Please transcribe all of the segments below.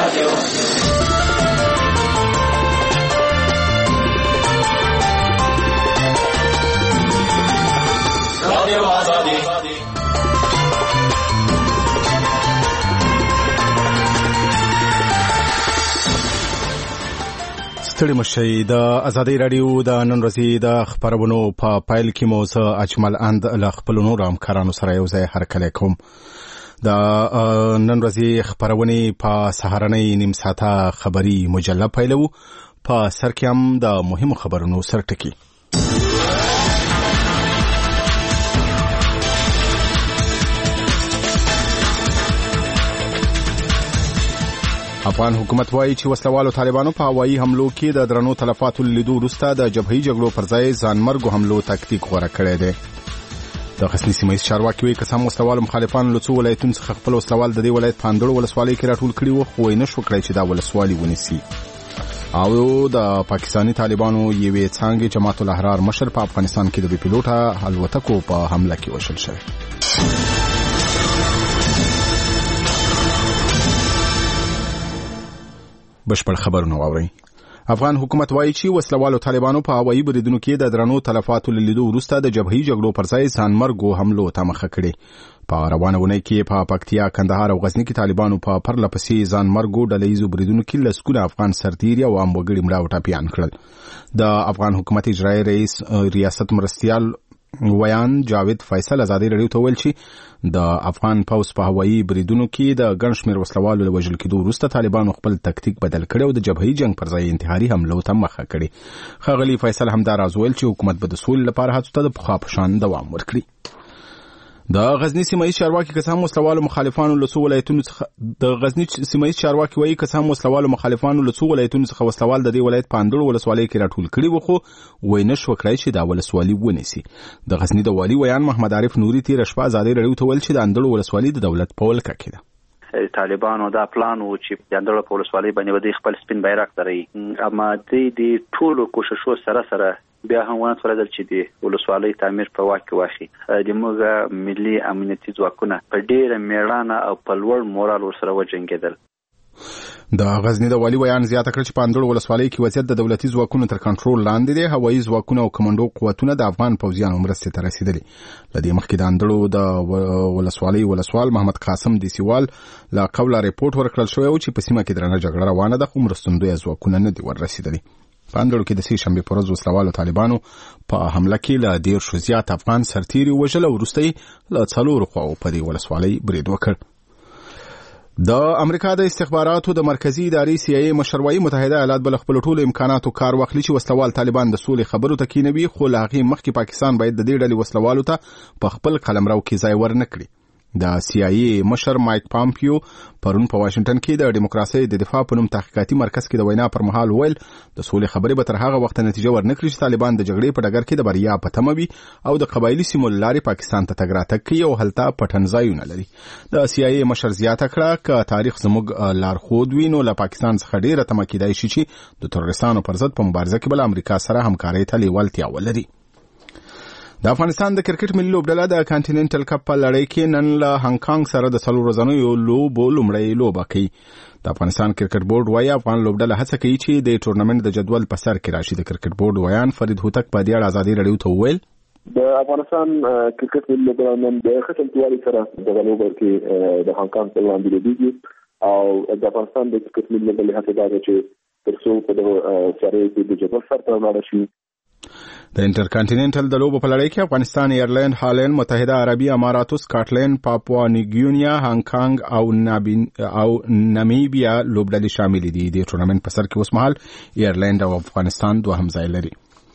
ستړي مشي د ازادي رادیو د نن ورځې د خبرونو په پایل کې مو زه اجمل اند له خپل نور همکارانو سره یو ځای هرکلی کوم. د نن ورځې خبرونه په سهارنۍ نیم ساعته خبري مجله پیلو. په سر کې هم د مهمو خبرونو سرټکی. افغان حکومت وایي چې وسلوالو طالبانو په هوایي حملو کې د درنو تلفاتو لیدو وروسته د جبهي جګړو پر ځای ځانمرګو حملو تکتیک غوره کړی دی. د غزني سیمه ییز چارواکي وایي که سم وسلوالو مخالفانو له څو ولایتونو څخه خپل وسلوال د دې ولایت په اندړو ولسوالۍ کې راټول کړي وو، خو یې نشو کړی چې دا ولسوالي ونیسي. او د پاکستاني طالبانو یوې څانګې جماعت الاحرار مشر په افغانستان کې د بې پیلوټه الوتکو په حمله کې وژل شوی. بشپړ خبرونه واورئ. افغان حکومت وایي چې وسلوالو طالبانو په هوایي بریدونو کې د درنو تلفاتو لیدو وروسته د جبهي جګړو پر ځای ځانمرګو حملو ته مخه کړې. په روانه ونې کې په پکتیا، کندهار او غزني کې طالبانو په پرله پسې ځانمرګو ډلهییزو بریدونو کې لسګونه افغان سرتیري او عام وګړي مړه او ټپیان کړل. د افغان حکومت اجرایي رئیس ریاست مرستیال ویان جاوید فیصل ازادي رادیو ته ویل چې د افغان پوځ په هوایي بریدونو کې د ګڼ شمېر وسلوالو له وژل کېدو وروسته طالبانو خپل تکتیک بدل کړی او د جبهي جنگ پر ځای انتحاري حملو ته مخه کړې. ښاغلي فیصل همدا راز ویل چې حکومت به د سولې لپاره هڅو ته د پخوا په شان دوام ورکړي. د غزني سیمه ییز چارواکي که سم وسلوالو مخالفانو له څو ولایتونو څخه د غزني سیمه ییز چارواکي وایي که سم وسلوالو مخالفانو له څو ولایتونو څخه وسلوال د دې ولایت په اندړو ولسوالۍ کې راټول کړي وو، خو وایي نشو کړی چې دا ولسوالي ونیسي. د غزني د والي ویان محمد عارف نوري تېره شپه ازادي رادیو ته ویل چې د اندړو ولسوالي د دولت په ولکه کې ده. طالبانو دا پلان و چې د اندړو په ولسوالۍ باندې به خپل سپین بیرغ دري، اما د ټولو کوششو سره بیا هم ونه تولدل چې د ولسوالۍ تعمیر په واک کې واخی. د موږ ملي امنیتي ځواکونه په ډېره میړانه او په لوړ مورال ورسره وجنګېدل. د غزني د والي ویان زیاته کړ چې په اندړو ولسوالۍ کې وضعیت د دولتي ځواکونو تر کنټرول لاندې دی. هوایي ځواکونه او کمانډو قوتونه د افغان پوځیانو مرستې ته رسیدلي. له دې مخکې د اندړو د ولسوالۍ ولسوال محمد قاسم دیسیوال له قوله ریپورت ورکړل شوی و چې په سیمه کې درنه جګړه روانه ده، خو مرستندویه ځواکونه نه دي ورسیدلي. په اندړو کې د سې شنبې په ورځ وسلوالو طالبانو په حمله کې له 10 زیات افغان سرتیري وژل او وروسته له 4 خواو په دې ولسوالۍ برید وکړ. د امریکا د استخباراتو د مرکزی ادارې CIA مشر وایي متحده ایالات بل خپل ټولو امکاناتو کار واخلي چې وسلوال طالبان د سولې خبرو ته کینوي، خو له هغې مخکې پاکستان باید د دې ډلې وسلوالو ته په خپل قلمرو کې ځای ورنه کړي. د CIA مشر مایک پامپیو پرون په واشنگټن کې د دیموکراسي د دفاع په نوم تحقیقاتي مرکز کې د وینا پر مهال ویل د سولې خبرې به تر هغه وخت نتیجه ورنکړي چې طالبان د جګړې په ډګر کې د بریا په تمه وي او د قبایلی سیمو لارې پاکستان ته تګ راتګ کوي او هلته پټن ځایونه لري. د CIA مشر زیاته کړه چې تاریخ زموږ لارښود وي نو له پاکستان څخه ډیره تمه کېدای شي چې د تروریستانو پر ضد په مبارزه کې بل امریکا سره همکارۍ ته لیوالتیا ولري. د افغانستان د کرکټ ملي لوبډله د کانټیننټل کپ په لړۍ کې نن له هانګ کانګ سره د 4 ورځنیو لوبو لومړۍ لوبه کوي. د افغانستان کرکټ بورډ وایي افغان لوبډله هڅه کوي چې د ټورنمنت د جدول په سر کې راشي. د کرکټ بورډ ویان فرید هوتک په دې اړه ازادي رادیو ته وویل د افغانستان کرکټ ملي لوبډله نن د ختم توالي سره د لوبو کې د هانګ کانګ په وړاندې لوبېږي او د افغانستان د کرکټ ملي لوبډلې هڅه ده چې ترڅو په دغه سره د جدول سر ته ولاړ شي. د انټرکانټیننټل د لوبو په لړۍ کې افغانستان، ایرلند، هالند، متحده عربي اماراتو، سکاټلند، پاپوا نیوګینیا، هانګ کانګ او نامیبیا لوبډلې شامل دي. د ټورنمنت په سر کې اوس مهال ایرلند او افغانستان دوهم ځای لري.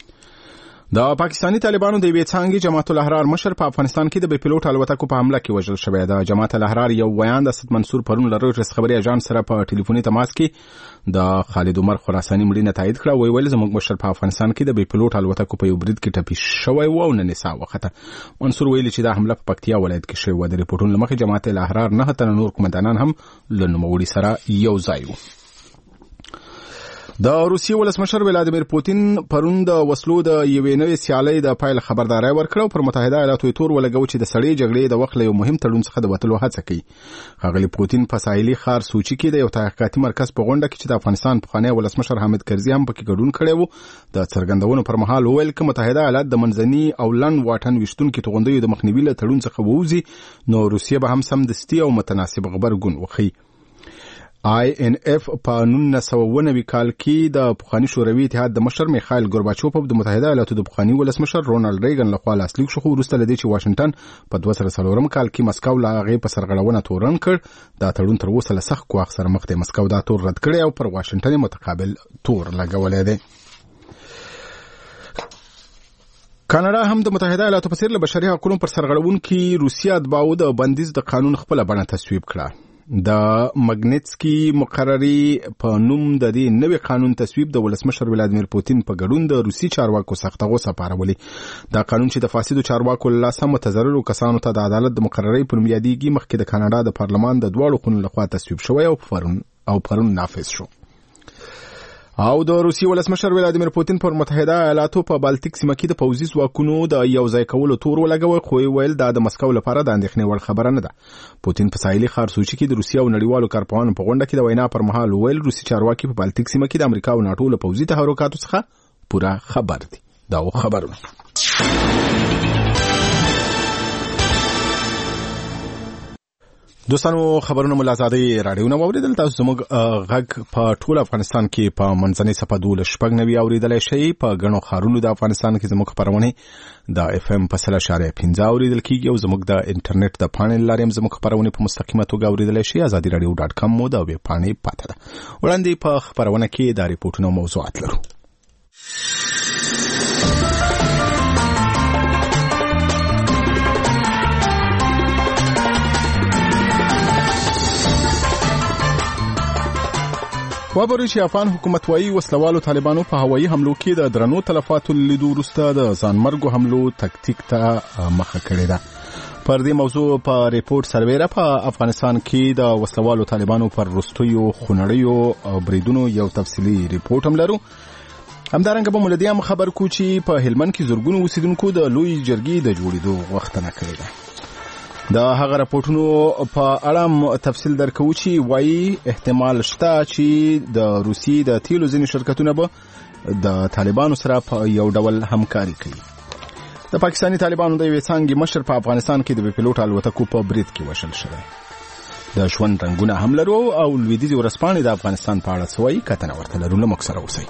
د پاکستاني طالبانو د یوې څانګې جماعت الاحرار مشر په افغانستان کې د بې پیلوټ الوتکو په حمله کې وژل شوی. د جماعت الاحرار یو ویان د اسد منصور پرون له رویټرز خبري اژانس سره په ټلیفوني تماس کې د خالد عمر خراساني مړینه تایید کړه. ویل زموږ مشر په افغانستان کې د بې پیلوټ الوتکو په یو برید کې ټپي شوی و او نن سا وخته. منصور ویل چې دا حمله په پکتیا ولایت کې شوې و. د ریپورتونو لمخې جماعت الاحرار 9 تنه نور قومندانان هم له نوموړي سره یو ځای وو. د روسیې ولسمشر ولادیمیر پوتین پرون د وسلو د یوې نوې سیالۍ د پیل خبرداري ورکړه او پر متحده ایالاتو تور ولګو چې د سړې جګړې د وخت له یو مهم تړون څخه د وټلو هڅه کوي. ښاغلي پوتین په ساحلي ښار سوچي کې د یو تحقیقاتي مرکز په غونډه کې چې د افغانستان پخوانی ولسمشر حامد کرزي هم پکې ګډون کړی و د څرګندونو پر مهال وویل چې متحده ایالات د منځني او لنډ واټن ویشتونکو توغندیو د مخنیوي له تړون څخه ووځي نو روسیه به هم سمدستي او متناسب غبرګون وښيي. INF په 1990 کال کې د پخوانی شوروي اتحاد د مشر میخائیل ګورباچوف د متحده ایالاتو د پخوانی ولسمشر رونالد ریګن لخوا لاسلیک شو وروسته لدې چې واشنگټن په 2004 کال کې مسکو لا هغه په سرغړونه تورن کړ. دا تړون تر اوسه له سخت ګواښ سره مخ دی. مسکو دا تور رد کړی او پر واشنگټن متقابل تور لګولې دی. کاناډا هم د متحده ایالاتو په څیر له بشري حقوقو پر سرغړونکو روسیې اتباعو د بندیز د قانون خپل بڼه تصویب کړه. د مګنیټسکي مقرري په نوم د دې نوې قانون تصویب د ولسمشر ولادیمیر پوتین په ګډون د روسي چارواکو سخت غوسه پارولې. دا قانون چې د فاسدو چارواکو لاسه متضررو کسانو ته د عدالت د مقرري په نوم یادېږي مخکې د کاناډا د پارلمان د دواړو خونو لخوا تصویب شوی او پرون نافذ شو. او د روسي ولسمشر ولادیمیر پوتین پر متحده ایالاتو په بالټیک سیمه کې د پوځي ځواکونو د یو ځای کولو تور ولګوي خو ویل دا د مسکو لپاره د اندېښنې وړ خبره نه ده. پوتین په ساحلي ښار سوچي کې د روسیې او نړیوالو کارپوهانو په غونډه کې د وینا پر مهال ویل روسي چارواکي په بالټیک سیمه کې د امریکا او ناتو له پوځي تحرکاتو څخه پوره خبر دي. دا خبرونه دوستانو خبرونه ملازادي رادیو نو اوریدل. تاسو زموږ غږ په ټول افغانستان کې په منځنۍ صفه 12 اوریدلای شئ. په غنو خارونو د افغانستان کې زموږ خبرونه د FM په 3.15 اوریدل کیږي او زموږ د انټرنیټ د پاڼې لارې هم زموږ خبرونه په مستقیمه توګه اوریدلای شئ. azadiradio.com مو د ویب پاڼې پاته ده. وړاندې په خبرونه کې د ریپورتونو موضوعات لرو. خبرونه چې افغان حکومت وايي وسلوالو طالبانو په هوایي حملو کې د درنو تلفاتو لیدو وروسته د ځانمرګو حملو تکتیک ته مخه کړې ده. پر دې موضوع په ریپورت سربېره په افغانستان کې د وسلوالو طالبانو پر وروستیو خونړیو بریدونو یو تفصیلي ریپورت هم لرو. همدارنګه به مولدي هم خبر کو چې په هلمند کې زورګونو اوسیدونکو د لوی جرګې د جوړېدو غوښتنه کړې ده. د هغه راپورټونو په اړه تفصیل درکو چې وایي احتمال شته چې د روسي د تیلو ځینې شرکتونه به د طالبانو سره په یو ډول همکاري کوي. د پاکستاني طالبانو د یوې څانګې مشر په افغانستان کې د بیپلوټ الوتکو په برید کې وشل شوی. د ژوند رنګونه هم لرو او لویدیځي ورځپاڼې د افغانستان په اړه سوي کتنه ورته لرو. له موږ سره اوسئ.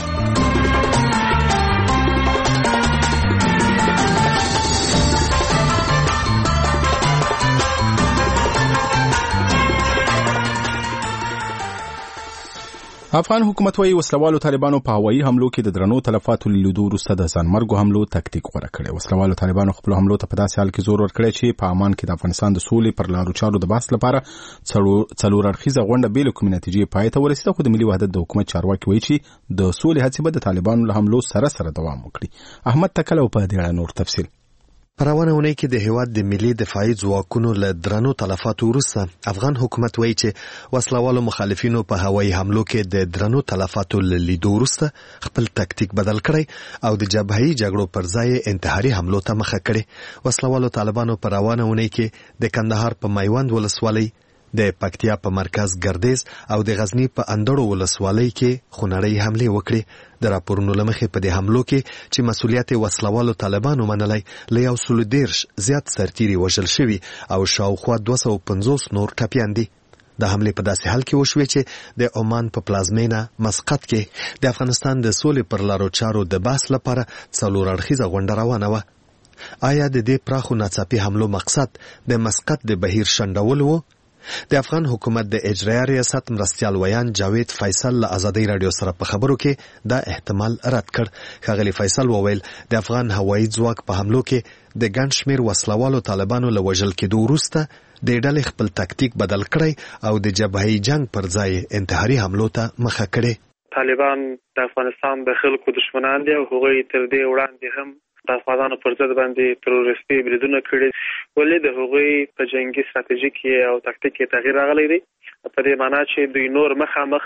افغان حکومت وايي وسلوالو طالبانو په هوایي حملو کې د درنو تلفاتو لیدو وروسته د ځانمرګو حملو تکتیک غوره کړی. وسلوالو طالبانو خپل حملو ته په داسې حال کې زور ورکړی چې په امان کې د افغانستان د سولې پر لارو چارو د بحث لپاره څلور اړخیزه غونډه بې له کومې نتیجې پای ته ورسېده. خو د ملي وحدت د حکومت چارواکي وایي چې د سولې هڅې به د طالبانو له حملو سره دوام وکړي. احمد تکل په دې اړه نور تفصیل. په روانه اونۍ کې د هیواد د ملي دفاعي ځواکونو له درنو تلفاتو وروسته افغان حکومت وایي چې وسلوالو مخالفینو په هوایي حملو کې د درنو تلفاتو له لیدو وروسته خپل تکتیک بدل کړی او د جبهي جګړو پر ځای انتحاري حملو ته مخه کړې. وسلوالو طالبانو په روانه اونۍ کې د کندهار په میوند ولسوالۍ، د پکتیا په مرکز ګردیز او د غزنی په اندړو ولسوالۍ کې خونړۍ حملې وکړې. د راپورونو لمخې په دې حملو کې چې مسؤلیت وسلوالو طالبانو منلی له 130 زیات سرتیري وژل شوي او شاوخوا 250 نور ټپیان دي. د حملې په داسې حال کې وشوې چې د عمان په پلازمینه مسقط کې د افغانستان د سولې پر لارو چارو د بحث لپاره څلور اړخیزه غونډه روانه وه. آیا د دې پراخو ناڅاپي حملو مقصد د مسقط د بهیر شنډول و؟ د افغان حکومت د اجرایه ریاست مرستیال ویان جاوید فیصل له ازادي رادیو سره په خبرو کې دا احتمال رد کړ. ښاغلی فیصل وویل د افغان هوایي ځواک په حملو کې د ګڼ شمېر وسلوالو طالبانو له وژل کېدو وروسته د ډلې خپل تکتیک بدل کړی او د جبهي جنگ پر ځای انتحاري حملو ته مخه کړې. طالبان د افغانستان د خلکو دشمنان دي او هغوی تر دې وړاندې هم د افغانانو پر ضد باندې تروریستي بریدونه کړي. ولې د هغوی په جنگي ستراتیژي کې او تکتیک کې تغییر راغلی دی. په دې معنی چې دوی نور مخامخ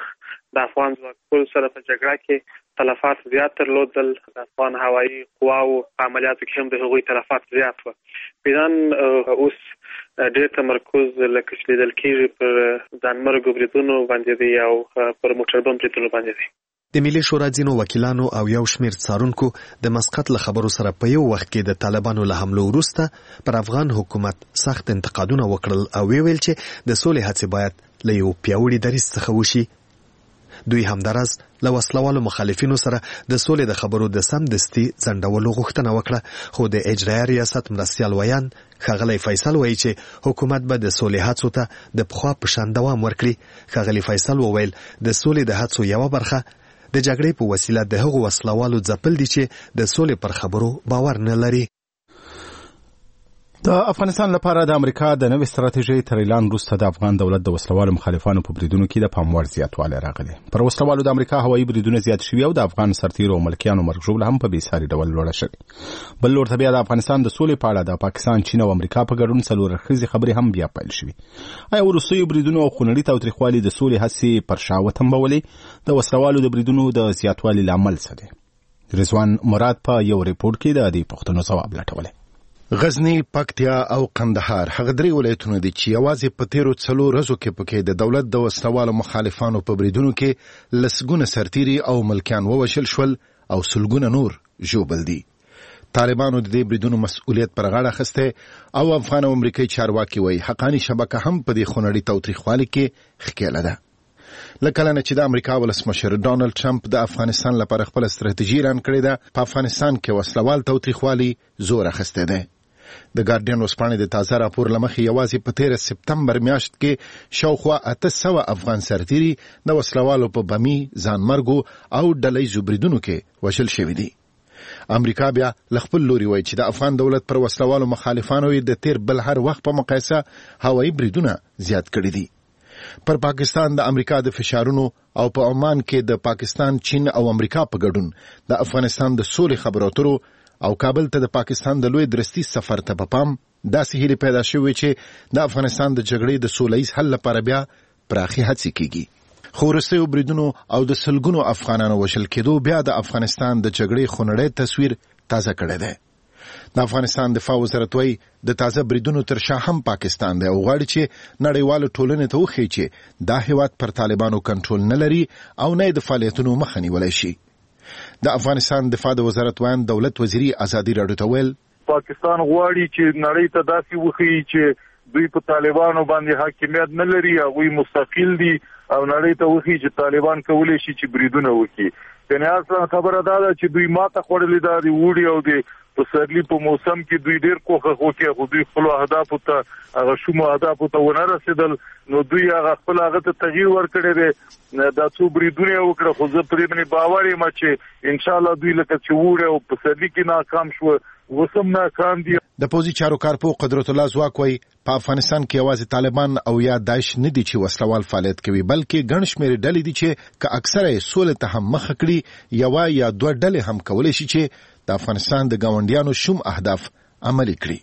د افغان ځواکونو سره په جګړه کې تلفات زیات درلودل. د افغان هوایي قواو په عملیاتو کې هم د هغوی تلفات زیات وو. پیران اوس ډېر تمرکز لکه چې لیدل کېږي پر ځانمرګو بریدونو باندې دی او پر موټر بم بریدونو باندې دی. د ملي شورا ځینو وکیلانو او یو شمېر څارونکو د مسقط له خبرو سره په یو وخت کې د طالبانو له حملو وروسته پر افغان حکومت سخت انتقادونه وکړل او ویل چې د سولې هڅې باید له یو پیاوړي دریځ څخه وشي. دوی همدارس له وسلوالو مخالفینو سره د سولې د خبرو د سمدستي ځنډولو غوښتنه وکړه، خو د اجرایه ریاست مرستیال ویان ښاغلی فیصل وایي چې حکومت به د سولې هڅو ته د پخوا په شان دوام ورکړي. ښاغلی فیصل وویل د سولې د هڅو یوه برخه د جګړې په وسیله د هغو وسلوالو ځپل دي چې د سولې پر خبرو باور نه لري. د افغانستان لپاره د امریکا د نوې ستراتیژۍ تر اعلان وروسته د افغان دولت د وسلوالو مخالفانو په بریدونو کې د پام وړ زیاتوالی راغلی. پر وسلوالو د امریکا هوایي بریدونه زیات شوي او د افغان سرتیرو او ملکیانو مرګ ژوبله هم په بېساري ډول لوړه شوې. بل لور ته بیا د افغانستان د سولې په اړه د پاکستان، چین او امریکا په ګډون څلور اړخیزې خبرې هم بیا پیل شوي. آیا وروستیو بریدونو او خونړي تاوتریخوالي د سولې هڅې پر شا وتمبولې؟ د وسلوالو د بریدونو د زیاتوالي لامل څه دی؟ رضوان مراد په یو ریپورت کې د دې پوښتنو ځواب لټولی. غزنی، پکتیا او قندهار هغه درې ولایتونه دي چې یوازې په تیرو 4 ورځو کې پکې د دولت د وسلوالو مخالفانو په بریدونو کې لسګونه سرتیري او ملکیان ووژل شول او سلګونه نور ژوبل دي. طالبانو د دې بریدونو مسؤلیت پر غاړه اخیسته او افغان او امریکایي چارواکي وایي حقانی شبکه هم په دې خونړي تاوتریخوالي کې ښکېله ده. لکه نه چې د امریکا ولسمشر ډانلډ ټرمپ د افغانستان لپاره خپل ستراتیژي اعلان کړې ده، په افغانستان کې وسلوال تاوتریخوالي زور اخیستی دی. د ګارډین وسپانې د تازه راپور لمخې یوازې په 13 سپتمبر میاشت کې شاوخوا 800 افغان سرتیري د وسلوالو په بمي ځانمرګو او ډلهییزو بریدونو کې وژل شوي دي. امریکا بیا له خپل لوري وایي چې د افغان دولت پر وسلوالو مخالفانو یې د تیر بل هر وخت په مقایسه هوایي بریدونه زیات کړي دي. پر پاکستان د امریکا د فشارونو او په عمان کې د پاکستان، چین او امریکا په ګډون د افغانستان د سولې خبرو اترو او کابل ته د پاکستان د لوی درستی سفر ته په پام داسې هیلې پیدا شوې چې د افغانستان د جګړې د سولهییز حل لپاره بیا پراخي هڅې کیږي. خو وروستیو بریدونو او د سلګونو افغانانو وژل کېدو بیا د افغانستان د جګړې خونړی تصویر تازه کړی دی. د افغانستان دفاع وزارت وایي د تازه بریدونو تر شا هم پاکستان دی او غواړي چې نړیوالو ټولنې ته وښیي چې دا هیواد پر طالبانو کنټرول نه لري او نه د فعالیتونو مخه نیولی شي. د افغانستان دفاع د وزارت وایي دولت وزیري ازادي راډیو ته ویل پاکستان غواړي چې نړۍ ته داسې وښیي چې دوی په طالبانو باندې حاکمیت نه لري، هغوی مستقل دي او نړۍ ته وښیي چې طالبان کولی شي چې بریدونه وکړي. یعنې اصلا خبره دا ده چې دوی ماته خوړلې ده د اوړي او د پسرلي په موسم کې دوی ډېر کوښښ وکړي، خو دوی خپلو اهدافو ته هغه شومو اهدافو ته ونه رسېدل، نو دوی هغه خپل هغه ته تغییر ورکړی دی. دا څو بریدونه یې وکړه، خو زه پرې باندې باور یم چې انشاءالله دوی لکه چې اوړي او پسرلي کې ناکام شوه، اوس هم ناکام دي. د پوځي چارو کارپو قدرت الله ځواک وایي په افغانستان کې یوازې طالبان او یا داعش نه دي چې وسلوال فعالیت کوي، بلکې ګڼ شمېرې ډلې دي چې که اکثره یې سولې ته هم مخه کړي، یوه یا دوه ډلې هم کولی شي چې د افغانستان د ګاونډیانو شوم اهداف عملي کړي.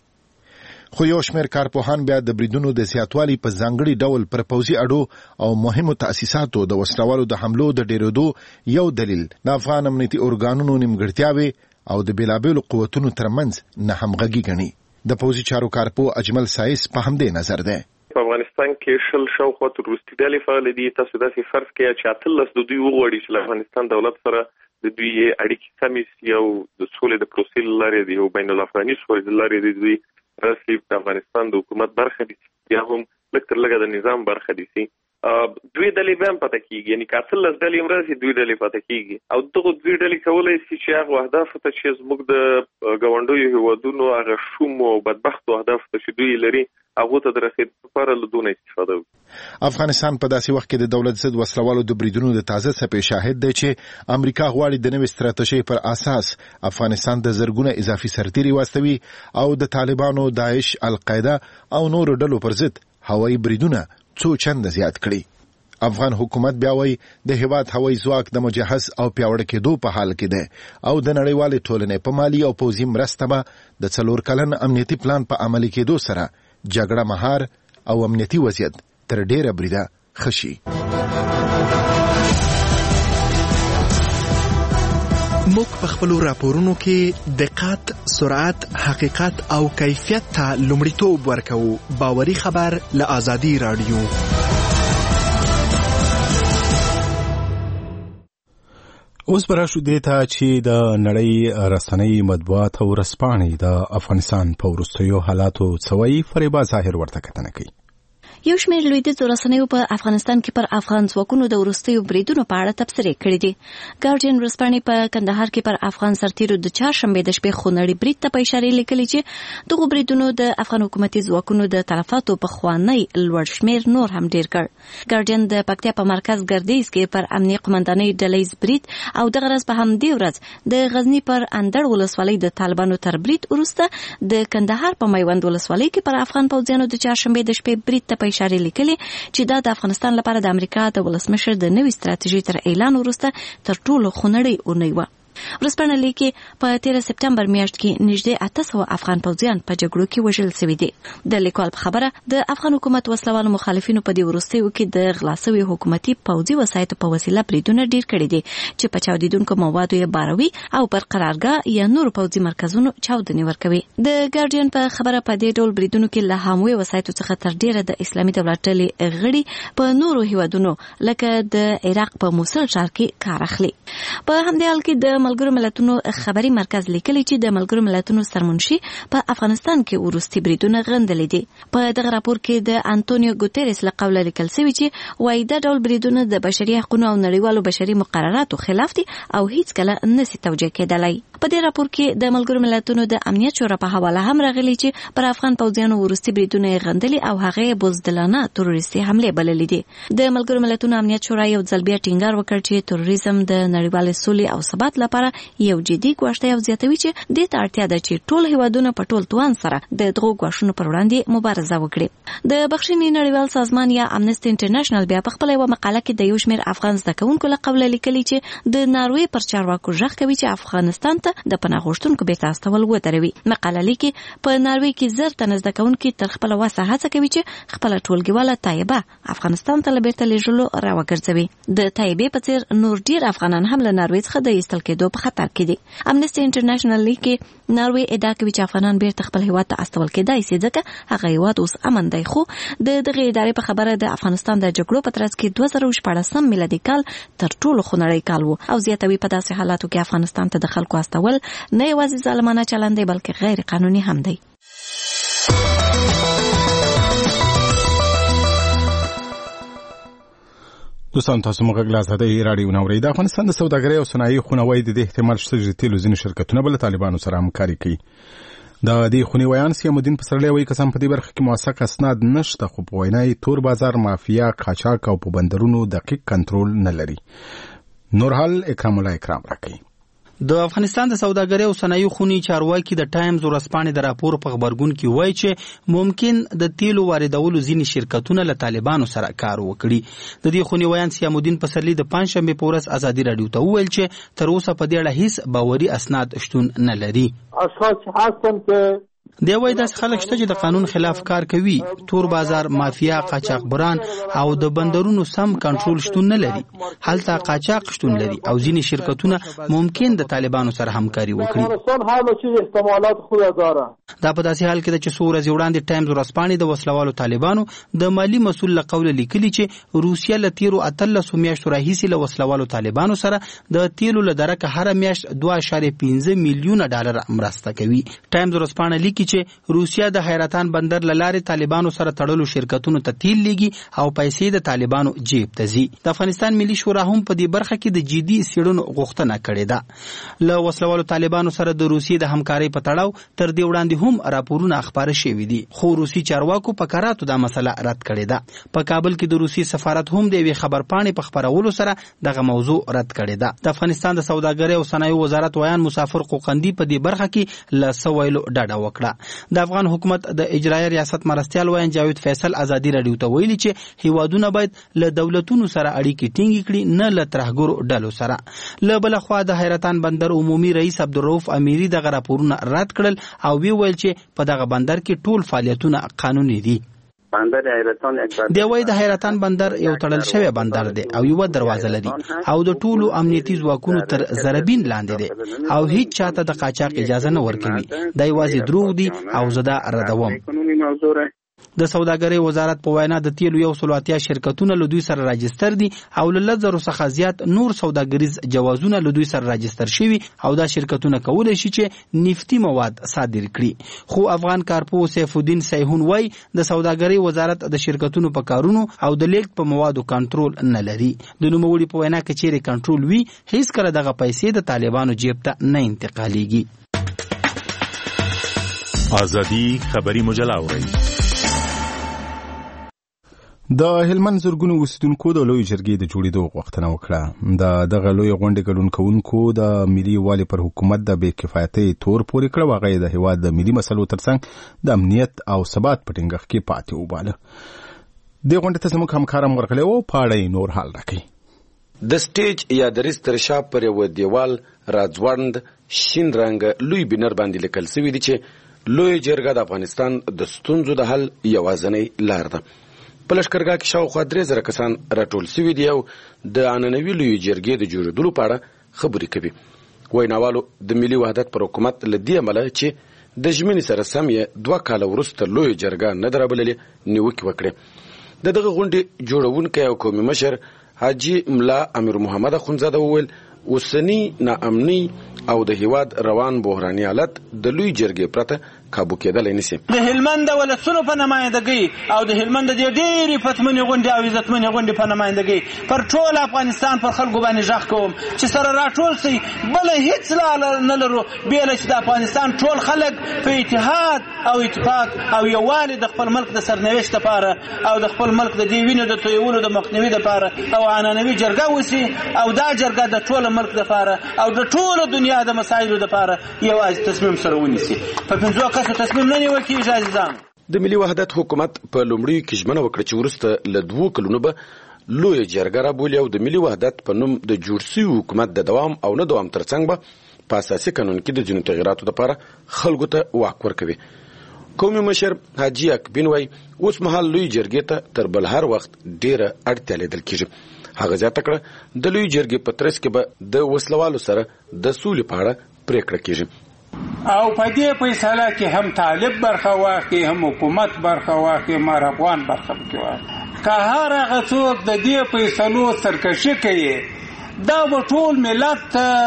خو یو شمېر کارپوهان بیا د بریدونو د زیاتوالي په ځانګړي ډول پر پوځي اډو او مهمو تاسیساتو د وسلوالو د حملو د ډېرېدو یو دلیل د افغان امنیتي ارګانونو نیمګړتیاوې او د بېلابېلو قوتونو ترمنځ نه همغږي ګڼي. د پوځي چارو کارپو اجمل سایس په همدې نظر دی. په افغانستان کې شاوخوا تر وروستي ډلې فعالې دي. تاسو داسې فرض کړئ چې 18 د دوی وغواړي چې له افغانستان دولت سره د دوی اړیکې سمې سي او د سولې د پروسې له لارې د یو بین الافغاني سولې له لارې د دوی راسي د افغانستان د حکومت برخه دي، یا هم لږ تر لږه د نظام برخه دي سي. دوی ډلې به هم پاتې کېږي، یعنې که 18 ډلې هم راسي دوی ډلې پاتې کېږي او دغه دوی ډلې کولی شي چې هغو اهدافو ته چې زموږ د ګاونډیو هېوادونو هغه شومو او بدبختو اهدافو ته چې دوی لري هغو ته د رسېدو لپاره له دونه استفاده وکړي. افغانستان په داسې وخت کې د دولت ضد وسلوالو د بریدونو د تازه څپې شاهد دی چې امریکا غواړي د نوې ستراتیژۍ پر اساس افغانستان د زرګونه اضافي سرتیري واستوي او د طالبانو، داعش، القاعده او نورو ډلو پر ضد هوایي بریدونه څو چنده زیات کړي. افغان حکومت بیا وایي د هیواد هوایي ځواک د مجهز او پیاوړي کېدو په حال کې دی او د نړیوالې ټولنې په مالي او پوځي مرسته به د 4 کلن امنیتي پلان په عملي کېدو سره جګړه مهار او امنیتي وضعیت تر ډیره بریده ښه شي. موږ په خپل راپورونو کې دقت، سرعت، حقیقت او کیفیت ته لومړیتوب ورکوو. باوري خبر له آزادي رادیو. اوس براشو دیتا چې د نړۍ رسنۍ مطبوعات او ورځپاڼې د افغانستان په وروستیو حالاتو څوی فریبا ظاهر ورته کتنه کوي. یو شمېر لویدیځو رسنیو په افغانستان کې پر افغان ځواکونو د وروستیو بریدونو په اړه تبصرې کړې دي. ګارډین ورځپاڼې په کندهار کې پر افغان سرتیرو د چهارشنبې د شپې خونړي برید ته په اشاره لیکلي چې دغه بریدونو د افغان حکومتي ځواکونو د تلفاتو په خوانی لوړ شمېر نور هم ډیر کړ. ګارډین د پکتیا په مرکز ګردیز کې پر امنیه قومندانۍ ډلهیز برید او دغه ورځ په همدې ورځ د غزنی پر اندړ ولسوالۍ د طالبانو تر برید وروسته د کندهار په میوند ولسوالۍ کې پر افغان پوځیانو د چهارشنبې د شپې برید ته اشاره لیکلي چې دا د افغانستان لپاره د امریکا د ولسمشر د نوې ستراتیژي تر اعلان وروسته تر ټولو خونړۍ اونۍ وه. ورځپاڼه لیکي په 13 سپتمبر میاشت کې نږدې 800 افغان پوځیان په جګړو کې وژل شوي دي. د لیکوال په خبره د افغان حکومت وسلوالو مخالفینو په دې وروستیو کې د غلا شوي حکومتي پوځي وسایطو په وسیله بریدونه ډیر کړي دي چې په چاودیدونکو موادو یې باروي او پر قرارګاه یا نور پوځي مرکزونو چاودنې ورکوي. د ګارډین په خبره په دې ډول بریدونو کې له هاموي وسایطو څخه تر ډیره د اسلامي دولت ډلې غړي په نورو هیوادونو لکه د عراق په موصل ښار کې کار اخلي. په همدې حال کې د ملګرو ملتونو خبري مرکز لیکلي چې د ملګرو ملتونو سرمنشي په افغانستان کې وروستي بریدونه غندلې دي. په دغه راپور کې د انټونیو ګوتيريس له قوله لیکل شوی چې وايي دا ډول بریدونه د بشري حقوقو او نړیوالو بشري مقرراتو خلاف دي او هیڅ کله نشي توجیه کېدلای. په دې راپور کې د ملګرو ملتونو د امنیت شورا په حواله هم راغلي چې پر افغان پوځیانو وروستي بریدونه غندلي او هغه بوزدلانه تروریستي حمله بللې دي. د ملګرو ملتونو امنیت شورا یو ځل بیا ټینګار وکړ چې تروریزم د نړیوال سولې او ثبات لپاره یو جدي ګواښ دی او زیاتوي چې دې ته اړتیا ده چې ټول هیوادونه په ټول توان سره د دغو ګواښونو پر وړاندې مبارزه وکړي. د بخښنې نړیوال سازمان یا امنسټي انټرنیشنل بیا په خپل یو مقاله کې د یو شمېر افغان زده کوونکو له قوله لیکلي چې د ناروې پر چارواکو غږ کوي چې افغانستان ته د پناه غوښتونکو بیرته استول ودروي. مقاله لیکي په ناروې کې زر تنه زده کوونکي تر خپل وسه هڅه کوي چې خپل ټولګیواله طیبه افغانستان ته بیرته لیږلو راوګرځوي. د طیبې په څیر نور ډیر افغانان هم له ناروې څخه د ایستل کېدو په خطر کې دي. امنسټي انټرنیشنل لیکي ناروې ادعا کوي چې افغانان بیرته خپل هیواد ته استول کېدای شي ځکه هغه هیواد اوس امن دی. خو د دغه ادارې په خبره د افغانستان د جګړو په ترڅ کې 2014 میلادي کال تر ټولو خونړی کال وو او زیاتوي په داسې حالاتو کې افغانستان ته د خلکو استول نه یوازې ظالمانه چلند دی بلکې غیر قانوني هم دی. دوستان تاسو موږ غلاس هدي رادیو نوري د افغانستان د سوداګرۍ او صنایع خونوي د احتمال شته چې تیلو ځینې شرکتونه بل طالبانو سره همکاري کوي. د دې خونی ویان سیمودین پسرلی وایي قسم په دې برخه کې موثق اسناد نشته خو په وینای تور بازار مافیا قاچاق او په بندرونو دقیق کنټرول نه لري. نورحال اکرام الله اکرام راکړي. د افغانستان د سوداګرۍ او صنایع خونی چارواکي د ټایمز ورځپاڼې د راپور په خبرګون کې وایي چې ممکن د تیلو واردولو ځینې شرکتونه له طالبانو سره کار وکړي. د دې خونی ویان سیامودین پسرلی د پنځشنبه په ورځ ازادي رادیو ته وویل چې تر اوسه په دې اړه هیڅ باوري اسناد شتون نه لري. اشخاص هستن که دی وای داس خلک شته چې د قانون خلاف کار کوي، تور بازار مافیا قاچاقبران او د بندرونو سم کنټرول شتون نه لري. هلته قاچاق شتون لري او ځینې شرکتونه ممکن د طالبانو سره همکاري وکړي. دا په داسې حال کې ده چې څو ورځې وړاندې ټایمز ورځپاڼې د وسلوالو طالبانو د مالی مسؤل له قوله لیکلي چې روسیه له تیرو 13 میاشتو راهیسې له وسلوالو طالبانو سره د تیلو له درکه هر میاشت 2.5 میلیونه ډالر مرسته کوي. ټایمز ورځپاڼه لیکي چې روسیا د حیرتان بندر لاره طالبانو سره تړلو شرکتونو ته تیل لیږي او پیسې د طالبانو جیب ته ځي. د افغانستان ملي شورا هم په دې برخه کې د جدي څېړنو غوښتنه کړې ده. له وسلوالو طالبانو سره د روسیې د همکارۍ په تړاو تر دې وړاندې هم راپورونه خبره شوي دي خو روسي چارواکو په کراتو دا مسله رد کړې ده. په کابل کې د روسي سفارت هم د یوې خبرپاڼې په خبرولو سره دغه موضوع رد کړې ده. د افغانستان د سوداګرۍ او صنایع وزارت ویان مسافر قوقندي په دې برخه کې له سویلو ډډه وکړه. د افغان حکومت د اجرایي ریاست مرستیال ویان جاوید فیصل ازادي رادیو ته ویلي چې هیوادونه باید له دولتونو سره اړیکې ټینګې کړي نه له ترهګرو ډلو سره. له بل خوا د حیرتان بندر عمومي رئیس عبدالرؤف امیری دغه راپورونه رد کړل او وی ویل چې په دغه بندر کې ټول فعالیتونه قانوني دي. بندر حیرتان یک بندر دی وای د حیرتان بندر یو تړل شوی بندر دی او یو دروازه لري او د ټولو امنیتي ځواکونو تر زربین لاندې دی او هیڅ چاته د قاچاق اجازه نه ورکوي. دا یوازې دروغ دي او زه دا ردوم. د سوداګرۍ وزارت په وینا د تیلو 180 شرکتونه له دوی سره راجستر دي او له 1000 څخه زیات نور سوداګریز جوازونه له دوی سره راجستر شوي او دا شرکتونه کولای شي چې نفتی مواد صادر کړي. خو افغان کارپو سیف الدین سیحون وای د سوداګرۍ وزارت د شرکتونو په کارونو او د لیږد په موادو کنټرول نه لري. د نوموړي په وینا کې چیرې کنټرول وي هیڅ کله دغه پیسې د طالبانو جیب ته نه انتقالېږي. ازادي خبري مجله اورئ. د هلمند زرګونو اوسیدونکو د لوی جرګې د جوړېدو غوښتنه وکړه. دغه لوی غونډې ګډون کوونکو د ملي یووالي پر حکومت د بې کفایتۍ تور پورې کړ. هغه د هېواد د ملي مسلو ترڅنګ د امنیت او ثبات په ټینګښت کې پاتې وباله. دې غونډې ته زموږ همکار مرغلی و پاړی نور حال راکوي. د سټیج یا دریز تر شا پر یو دیوال راځوړند شین رنګ لوی بینر باندې لیکل شوي دي چې لوی جرګه د افغانستان د ستونزو د حل یوازینۍ لار ده. په لښکرګاه کې شاوخوا 3000 کسان راټول شوي دي او د عنعنوي لویې جرګې د جوړېدلو په اړه خبرې کوي. ویناوالو د ملي وحدت پر حکومت له دې امله چې د ژمنې سره سم یې 2 کاله وروسته لویې جرګه نه ده رابللې نیوکې وکړې. د دغه غونډې جوړونکی او قومي مشر حاجي ملا امیر محمد اخندزاده وویل اوسنی ناامني او د هیواد روان بحراني حالت د لوی جرګې پرته کابو کېدلی نشي. د هلمند ولسونو په نمایندګۍ او د هلمند د ډېرې پتمنې غونډې او عزتمنې غونډې په نمایندګۍ پر ټول افغانستان پر خلکو باندې غږ کوم چې سره راټول شي. بله هیڅ لاره نه لرو بېله چې د افغانستان ټول خلک په اتحاد او اتفاق او یووالي د خپل ملک د سرنوشت لپاره او د خپل ملک د دې وینو د تویولو د مخنیوي لپاره او عنعنوي جرګه وشي او دا جرګه د ټول ملک لپاره او د ټول دنیا د مسایلو لپاره یوازې تصمیم سره ونیسي. په 50 کسو تصمیم نه نیول کېږي عزیزان. د ملي وحدت حکومت په لومړیو کې ژمنه وکړه چې وروسته له 2 کلونو به لویه جرګه رابولي او د ملي وحدت په نوم د جوړ شوي حکومت د دوام او نه دوام ترڅنګ به په اساسي قانون کې د ځینو تغیراتو لپاره خلکو ته واک ورکوي. قومي مشر حاجي اکبین وایي اوس مهال لویې جرګې ته تر بل هر وخت ډېره اړتیا لیدل کېږي. هغه زیاته کړه د لویې جرګې په ترڅ کې به د وسلوالو سره د سولې په اړه پریکړه کېږي. او په دې فیصله کې هم طالب برخه واخلي هم حکومت برخه واخلي هم افغان برخه واخلي. که هر هغه څوک د دې فیصلو سرکشي کوي دا به ټول ملت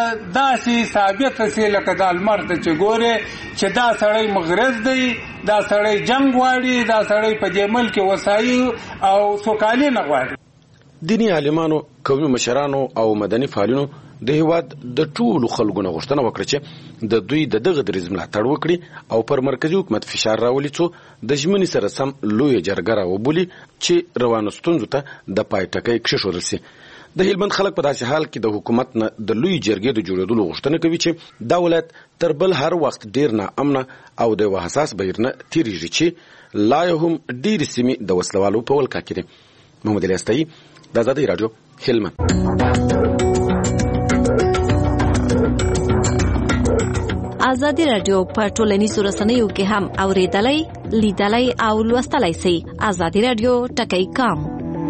داسې ثابت شي لکه د لمر ته چې ګوري چې دا سړی مغرض دی، دا سړی جنگ غواړي، دا سړی په دې ملک وسایي او سوکالي نه غواړي. دینی عالمانو، قومي مشرانو او مدني فعالینو د هیواد د ټولو خلکو نه غوښتنه وکړه چې د دوی د دغه دریځ ملاتړ وکړي او پر مرکزي حکومت فشار راولي څو د ژمنې سره سم لویه جرګه راوبولي چې روانو ستونزو ته د پای ټکی کېښودل شي. د هلمند خلک په داسې حال کې د حکومت نه د لوی جرګې د جوړېدلو غوښتنه کوي چې دا ولایت تر بل هر وخت ډیر ناامنه او د یوه حساس بهیر نه تېرېږي چې لا یې هم ډېرې سیمې د وسلوالو په ولکه کې دي. محمد علي استایي، د ازادۍ راډیو، هلمند. ازادي راډیو په ټولنیزو رسنیو کې هم اوریدلای، لیدلای او لوستلای شئ. ازادي راډیو ټکی کام.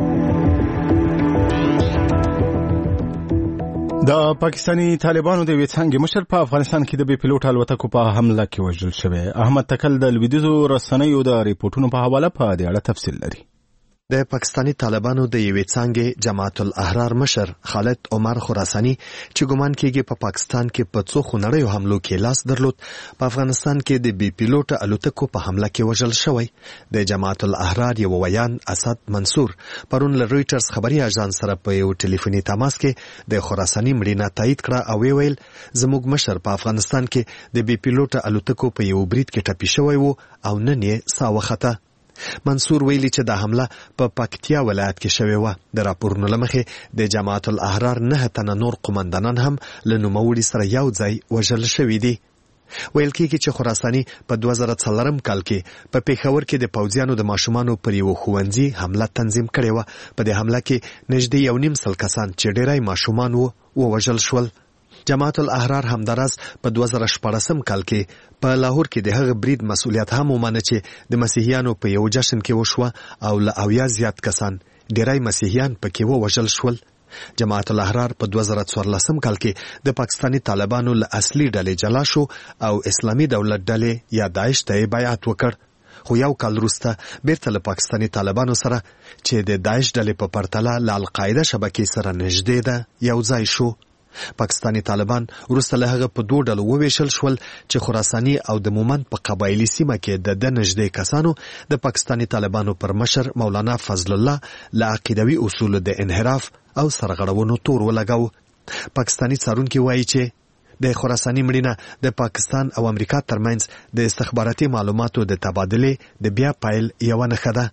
د پاکستانی طالبانو د ویڅانګې مشر په افغانستان کې د بې پیلوټ الوتکو په حمله کې وژل شوی. احمد تکل د لویدیځو رسنیو د ریپورتونو په حواله په دې اړه تفصیل لري. د پاکستانی طالبانو د یوې څانګې جماعت الاحرار مشر خالد عمر خراسانی چې ګمان کېږي په پاکستان کې په څو خونړیو حملو کې لاس درلود، په افغانستان کې د بې پیلوټ الوتکو په حمله کې وژل شوی. د جماعت الاحرار یو ویان اسد منصور پرون له رويټرز خبري اژانس سره په یو ټلیفوني تماس کې د خراسانی مړینه تایید کړه او ویل زموږ مشر په افغانستان کې د بې پیلوټ الوتکو په یو برید کې ټپي شوی وو او نن یې ساه وخته. منصور ویلي چې د حمله په پکتیا ولایت کې شوې وه. د راپورونو له مخې د جماعت الاحرار 9 تنه نور قومندانان هم له نوموړي سره یو ځای وژل شوي دي. ویل کېږي چې خراساني په 2004 کال کې په پېښور کې د پوځیانو د ماشومانو پر یو ښوونځي حمله تنظیم کړې وه. په دې حمله کې نږدې 1.5 سل کسان چې ډېری ماشومان وو ووژل شول. جماعت الاحرار همداراز په 2014 کال کې په لاهور کې د هغه برید مسؤلیت هم ومانه چې د مسیحیانو په یو جشن کې وشوه او له 80 زیات کسان ډیری مسیحیان پکې ووژل شول. جماعت الاحرار په 2014 کال کې د پاکستانی طالبانو له اصلي ډلې جلا شو او اسلامي دولت ډلې یا داعش ته بیعت وکړ. خو یو کال وروسته بیرته له پاکستانی طالبانو سره چې د داعش ډلې په پرتله له القاعده شبکې سره نږدې ده یو ځای شو. پاکستانی طالبان وروسته له هغه په 2 ډلو وویشل شول چې خراساني او د مومند په قبایلی سیمه کې د نږدې کسانو د پاکستانی طالبانو پر مشر مولانا فضل الله له عقیدوي اصولو د انحراف او سرغړونو تور ولګاو. پاکستانی څارونکي وایي چې د خراساني مړینه د پاکستان او امریکا ترمنځ د استخباراتي معلوماتو د تبادلې د بیا پایل یو نښه ده.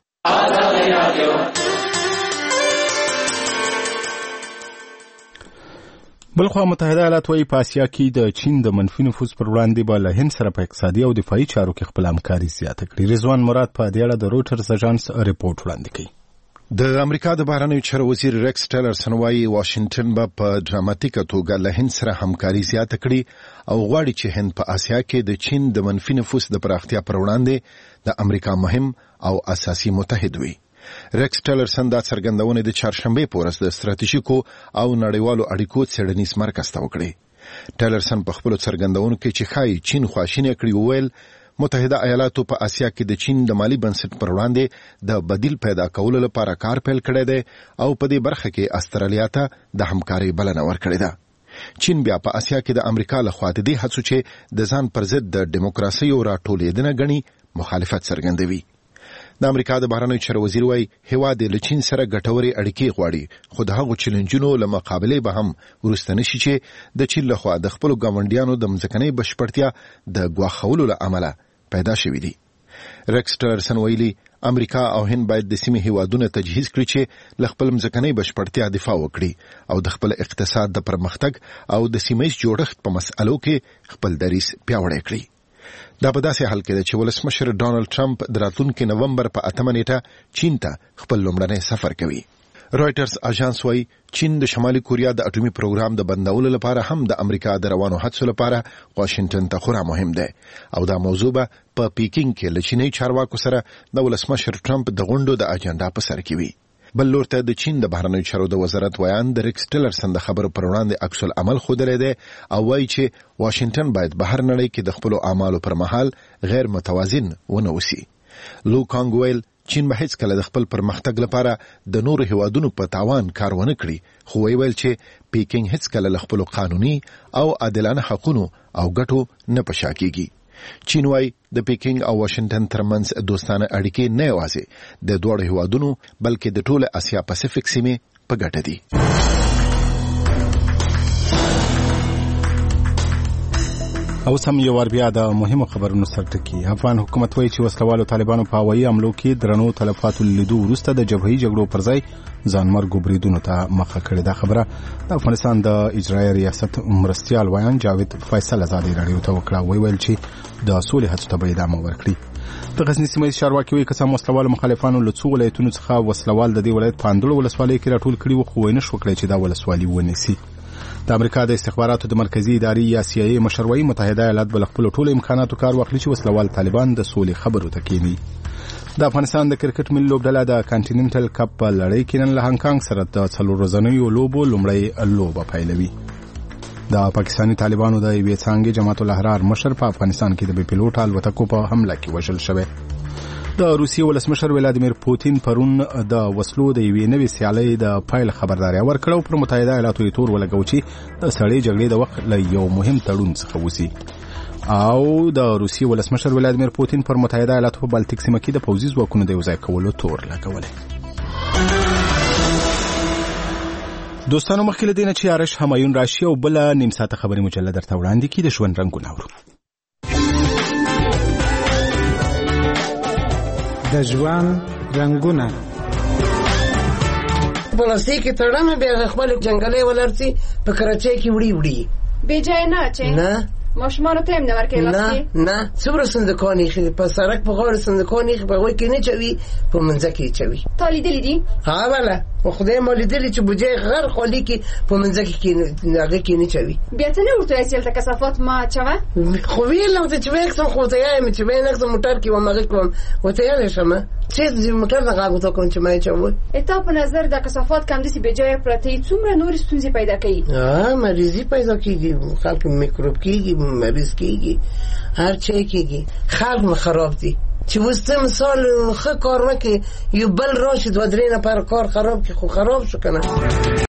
بلخوا متحده ایالات وايي په اسیا کې د چین د منفي نفوذ پر وړاندې به له هند سره په اقتصادي او دفاعي چارو کې خپل همکاري زیاته کړي. رضوان مراد په دې اړه د روټرز اژانس ریپورت وړاندې کوي. د امریکا د بهرنیو چارو وزیر ریکس ټیلرسن وايي واشنگټن به په ډراماتیکه توګه له هند سره همکاري زیاته کړي او غواړي چې هند په اسیا کې د چین د منفي نفوذ د پراختیا پر وړاندې د امریکا مهم او اساسي متحد وي. ریکس ټیلرسن دا څرګندونه د چهارشنبه په ورځ د ستراتیژیکو او نړیوالو اړیکو څېړنیز مرکز ته وکړه. ټیلرسن په خپل څرګندونه کې چې ښایي چین خواشینه کړي وویل متحده ایالاتو په اسیا کې د چین د مالی بنسټ پر وړاندې د بدیل پیدا کولو لپاره کار پیل کړی دی او په دې برخه کې استرالیا ته د همکاري بلنه ورکړې ده. چین بیا په اسیا کې د امریکا لخوا د دې هڅو چې د ځان پر ضد د دیموکراسي او راټولېدنه غني مخالفت څرګندوي. د امریکا د بهرنیو چارو وزیر وايي هیواد له چین سره ګټوري اړیکې غواړي خو د هغو چیلنجونو له مقابله به هم ورسته نشي چې د چین لخوا د خپل ګاونډیانو د مځکنۍ بشپړتیا د ګواښولو له امله پیدا شوې دي. ریکس ټیلرسن ویلي امریکا او هند باید د سیمې هیوادونو تجهیز کړي چې له خپل مځکنۍ بشپړتیا دفاع وکړي او د خپل اقتصاد د پرمختګ او د سیمه‌ییز جوړښت په مسألو کې خپل دریځ پیاوړی کړي. دا په داسې حال کې ده چې ولسمشر ډانلډ ټرمپ د راتلونکي نومبر په 8 نیټه چین ته خپل لومړنی سفر کوي. رويټرز اژانس وايي چین د شمالي کوریا د اټومي پروګرام د بندولو لپاره هم د امریکا د روانو هڅو لپاره واشنگټن ته خورا مهم ده او دا موضوع به په پیکینګ کې له چینی چارواکو سره د ولسمشر ټرمپ د غونډو د اجنډا په سر کې وي. بل لورته د چین د بهرنیو چارو د وزارت ویان د ریکس ټیلرسن د خبرو پر وړاندې عکس العمل ښودلی دی او وایي چې واشنگټن باید بهر نړۍ کې د خپلو اعمالو پر مهال غیر متوازن ونه وسی. لو کانګ ویل چین به هیڅ کله د خپل پرمختګ لپاره د نورو هیوادونو په تاوان کار ونه کړي خو ویل چې پیکینګ هیڅ کله له خپل قانوني او عادلانه حقوقو او ګټو نه پشا کیږي. چین وايي د پیکینګ او واشنگټن ترمنځ دوستانه اړیکې نه یوازې د دوه هیوادونو بلکې د ټوله اسیا پاسفیک سیمې په ګټه دي. او سم یو ور بیا د مهمو خبرونو سرټکی. افغان حکومت وایي چې وسلوالو طالبانو په هوایي حملو کې درنو تلفاتو لیدو وروسته د جبهي جګړو پر ځای ځانمرګو بریدونو ته مخه کړې. دا خبره د افغانستان د اجرایي ریاست مرستیال ویان جاوید فیصل ازادي رادیو ته وکړه. ویل چې د سولې هڅو ته به ادامه ورکړي. د غزنی سیمه چارواکي وایي که وسلوالو مخالفانو له څو ولایتونو څخه وسلوال د دې ولایت په اندړو ولسوالۍ کې راټول کړي وو خو نه شو کړی چې دا ولسوالي ونیسي. د امریکا د استخباراتو د مرکزی ادارې یا سی ای ای مشروعي متحده ایالات بل خپل ټول امکاناتو کار واخلي چې وسلوال طالبان د سولې خبرو ته کینی. د افغانستان د کرکټ ملي لوبډله د کانټیننټل کپ په لړۍ کې نن له هانګ کانګ سره د 4 ورځنیو لوبو لومړی لوبه پیلوي. د پاکستانی طالبانو د یوې څانګې جماعت الاحرار مشر په افغانستان کې د بي پيلوټ الوتکو په حمله کې وژل شوی. د روسیې ولسمشر ولادیمیر پوتین پرون د وسلو د یوې نوې سیالۍ د پایل خبرداري ورکړه پر متحده ایالاتو تور ولګو چې د سړې جګړې د وخت له یو مهم تړون څخه وسی. او د روسیې ولسمشر ولادیمیر پوتین پر متحده ایالاتو په بالټیک سیمه کې د پوځي ځواکونو د یوځای کولو تور لګولې. دوستانو مخکې له دې نه چې آرش همایون راشي او بل نیم ساعته خبري مجله درته وړاندې کړي د ژوند رنګونه ورو. د ژوند رنگونه پلاستیک تړمه به خپل جنگلې ولرسي په کراچۍ کې وړي بې ځای نه چې نه ماشومان ته هم نه ورکې لاس نه څومره صندوقان یې په سړک په غاړه صندوقان یې په هغوی کې نه چوي په منځ کې چوي تا لیدلی دي ها بله خدای ما لیدلی چې بوجۍ غر خالی کې په منځ کې هغې کې نه چوي بیا ته نه ورته وایې چې هلته کثافات ما چوه خو ویلم ته چې ویښ سم خو ورته یایم چې ویې نقصم موټر کې وم هغې کې وم ورته یالی شمه چې موټر نه غږ ورته کوم چې ما یې چول تا په نظر د کثافات که همداسې بېجایه پرته یي څومره نورې ستونزې پیدا کوي مریضي پیدا کېږي خلک میکروب کېږي مریض کېږي هر چی کېږي خلک مو خراب دي چې اوس ته مثال ښه کار وکړې یو بل راشي 2-3 نفر کار خراب کړي خو خراب شو که نه